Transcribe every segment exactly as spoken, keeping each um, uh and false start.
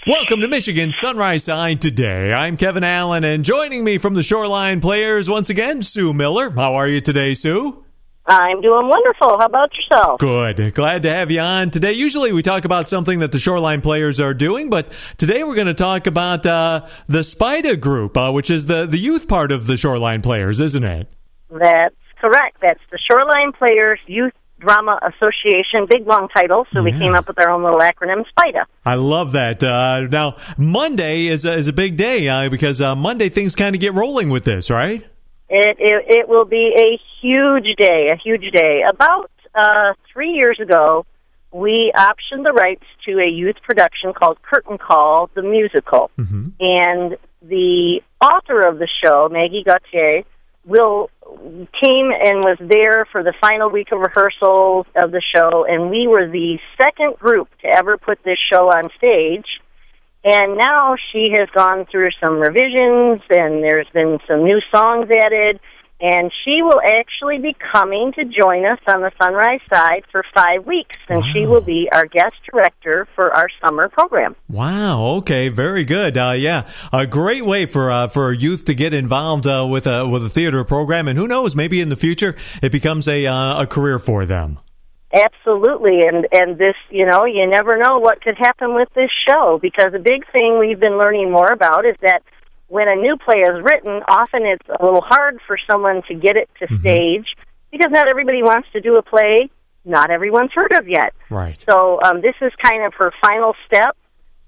Welcome to Michigan Sunrise Side today. I'm Kevin Allen, and joining me from the Shoreline Players once again, Sue Miller. How are you today, Sue? I'm doing wonderful. How about yourself? Good. Glad to have you on today. Usually we talk about something that the Shoreline Players are doing, but today we're going to talk about uh, the SPIDA group, uh, which is the, the youth part of the Shoreline Players, isn't it? That's correct. That's the Shoreline Players Youth Drama Association, big long title, so yeah. we came up with our own little acronym, SPIDA. I love that. Uh, now, Monday is a, is a big day uh, because uh, Monday things kind of get rolling with this, right? It, it it will be a huge day, a huge day. About uh, three years ago, we optioned the rights to a youth production called Curtain Call, the musical. Mm-hmm. And the author of the show, Maggie Gauthier, will came and was there for the final week of rehearsals of the show, and we were the second group to ever put this show on stage. And now she has gone through some revisions, and there's been some new songs added, and she will actually be coming to join us on the Sunrise Side for five weeks, and wow. she will be our guest director for our summer program. Wow, okay, very good. Uh, yeah, a great way for uh, for youth to get involved uh, with a with a theater program, and who knows, maybe in the future it becomes a uh, a career for them. Absolutely, and and this, you know, you never know what could happen with this show, because a big thing we've been learning more about is that when a new play is written, often it's a little hard for someone to get it to mm-hmm. stage, because not everybody wants to do a play not everyone's heard of yet. Right. So um, this is kind of her final step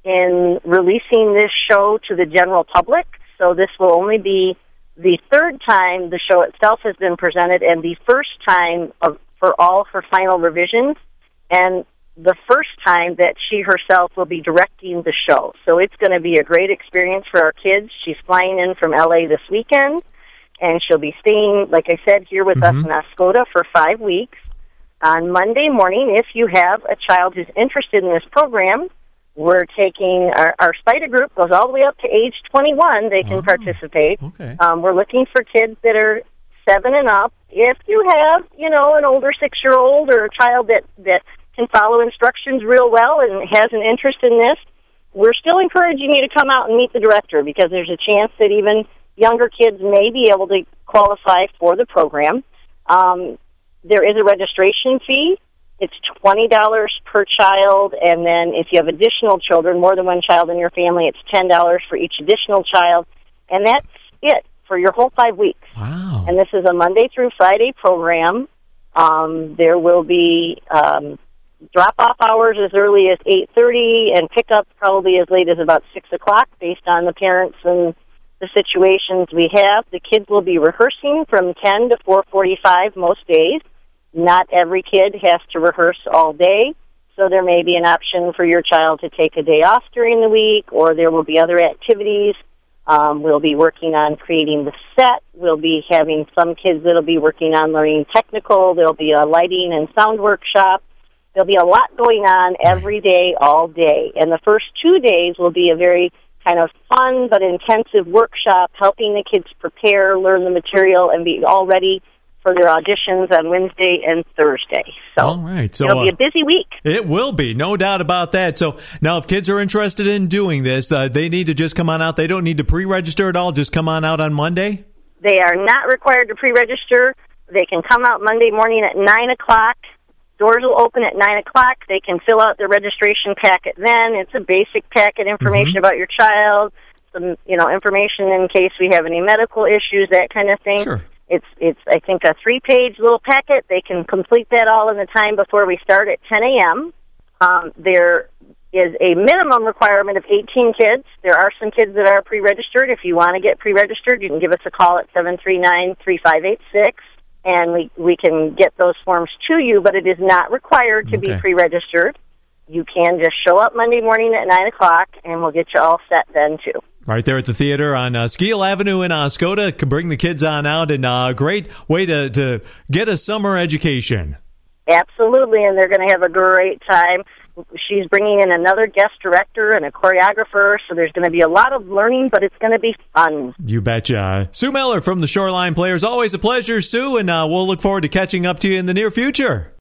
in releasing this show to the general public, so this will only be the third time the show itself has been presented and the first time of for all her final revisions, and the first time that she herself will be directing the show. So it's going to be a great experience for our kids. She's flying in from L A this weekend, and she'll be staying, like I said, here with mm-hmm. us in Oscoda for five weeks. On Monday morning, if you have a child who's interested in this program, we're taking, our, our SPIDA group goes all the way up to age twenty-one. They can oh, participate. Okay. Um, we're looking for kids that are seven and up. If you have, you know, an older six-year-old or a child that, that can follow instructions real well and has an interest in this, we're still encouraging you to come out and meet the director, because there's a chance that even younger kids may be able to qualify for the program. Um, there is a registration fee. It's twenty dollars per child, and then if you have additional children, more than one child in your family, it's ten dollars for each additional child, and that's it for your whole five weeks. Wow. And this is a Monday through Friday program. Um, there will be um, drop-off hours as early as eight thirty and pick-up probably as late as about six o'clock based on the parents and the situations we have. The kids will be rehearsing from ten to four forty-five most days. Not every kid has to rehearse all day, so there may be an option for your child to take a day off during the week, or there will be other activities. Um, we'll be working on creating the set. We'll be having some kids that will be working on learning technical. There'll be a lighting and sound workshop. There'll be a lot going on every day, all day. And the first two days will be a very kind of fun but intensive workshop, helping the kids prepare, learn the material, and be all ready for their auditions on Wednesday and Thursday. So, all right. So it'll be a busy week. It will be, no doubt about that. So now if kids are interested in doing this, uh, they need to just come on out. They don't need to pre-register at all. Just come on out on Monday? They are not required to pre-register. They can come out Monday morning at nine o'clock. Doors will open at nine o'clock. They can fill out their registration packet then. It's a basic packet, information mm-hmm. about your child, some, you know, information in case we have any medical issues, that kind of thing. Sure. It's, it's I think, a three-page little packet. They can complete that all in the time before we start at ten a.m. Um, there is a minimum requirement of eighteen kids. There are some kids that are pre-registered. If you want to get pre-registered, you can give us a call at seven three nine, three five eight six, and we, we can get those forms to you, but it is not required to okay. be pre-registered. You can just show up Monday morning at nine o'clock, and we'll get you all set then, too. Right there at the theater on uh, Skeel Avenue in Oscoda. Can bring the kids on out, and a uh, great way to, to get a summer education. Absolutely, and they're going to have a great time. She's bringing in another guest director and a choreographer, so there's going to be a lot of learning, but it's going to be fun. You betcha. Sue Miller from the Shoreline Players. Always a pleasure, Sue, and uh, we'll look forward to catching up to you in the near future.